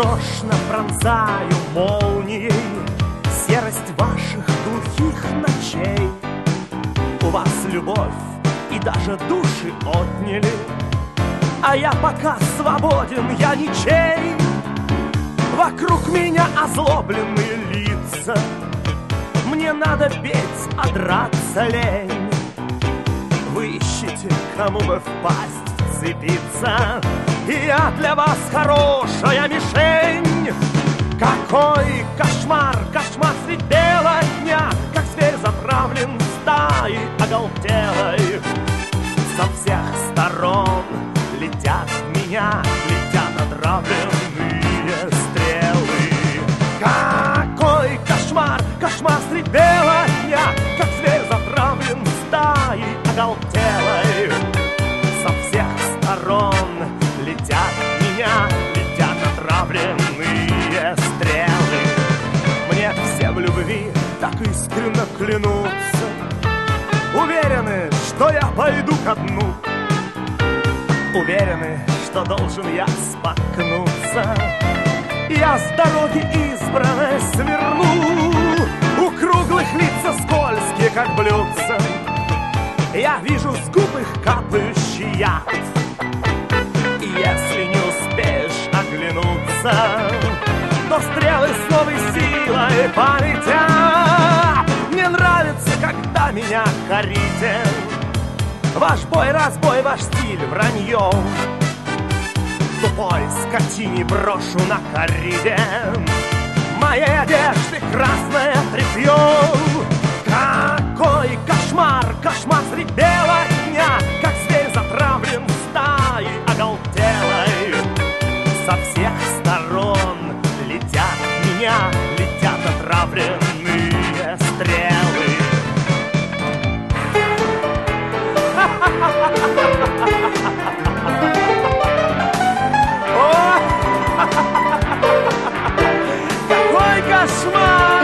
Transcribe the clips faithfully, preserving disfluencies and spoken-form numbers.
Нарочно пронзаю молнией серость ваших глухих ночей. У вас любовь и даже души отняли, а я пока свободен, я ничей. Вокруг меня озлобленные лица, мне надо петь, а драться лень. Вы ищете, кому бы впасть, вцепиться, и я для вас хорошая мишень. Какой кошмар, кошмар средь бела дня, как зверь затравлен стаей оголтелой. Со всех сторон летят в меня, летят отравленные стрелы. Какой кошмар, кошмар средь бела дня, как зверь затравлен стаей оголтелой. Со всех сторон летят в меня, летят отравленные стрелы. Мне все в любви так искренно клянутся, уверены, что я пойду ко дну, уверены, что должен я споткнуться. Я с дороги избранной сверну, у круглых лица скользкие, как блюдца. Я вижу с губ их капающий яд, и если не успеешь оглянуться, то стрелы с новой силой полетят. Мне нравится, когда меня корите, ваш бой-разбой, ваш стиль вранье. Тупой скотине брошу на корриде моей одежды красное тряпье. Какой кошмар, кошмар средь бела дня, как зверь затравлен стаей оголтелой. Со всех сторон летят в меня, летят отравленные стрелы. Какой кошмар!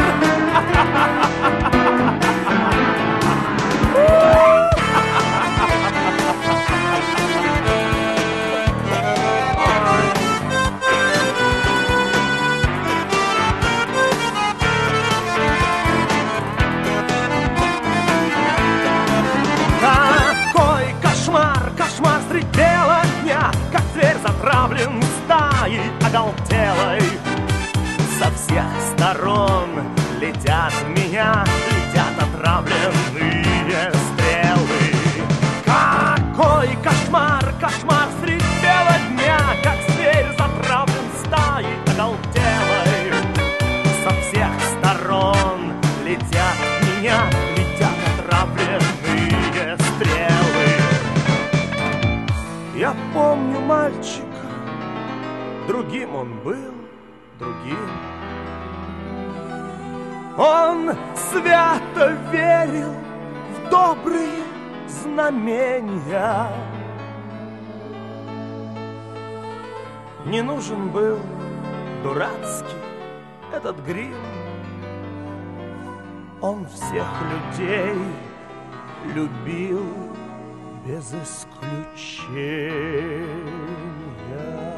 Какой кошмар, кошмар средь бела дня, как зверь затравлен стаей оголтелой. Со всех сторон летят в меня, летят отравленные стрелы. Какой кошмар, кошмар средь бела дня, как зверь затравлен стаей оголтелой. Со всех сторон летят в меня, летят отравленные стрелы. Я помню мальчика, другим он был, другим. Он свято верил в добрые знамения. Не нужен был дурацкий этот грим. Он всех людей любил без исключения.